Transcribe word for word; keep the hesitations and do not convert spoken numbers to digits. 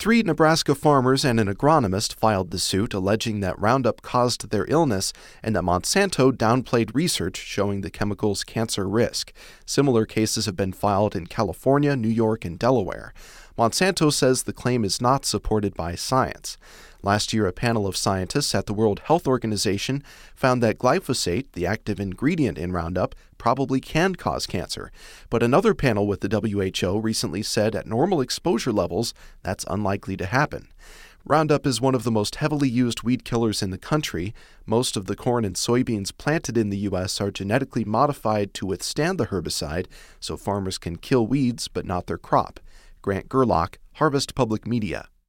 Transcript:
Three Nebraska farmers and an agronomist filed the suit, alleging that Roundup caused their illness and that Monsanto downplayed research showing the chemical's cancer risk. Similar cases have been filed in California, New York, and Delaware. Monsanto says the claim is not supported by science. Last year, a panel of scientists at the World Health Organization found that glyphosate, the active ingredient in Roundup, probably can cause cancer. But another panel with the W H O recently said at normal exposure levels, that's unlikely to happen. Roundup is one of the most heavily used weed killers in the country. Most of the corn and soybeans planted in the U S are genetically modified to withstand the herbicide, so farmers can kill weeds but not their crop. Grant Gerlach, Harvest Public Media.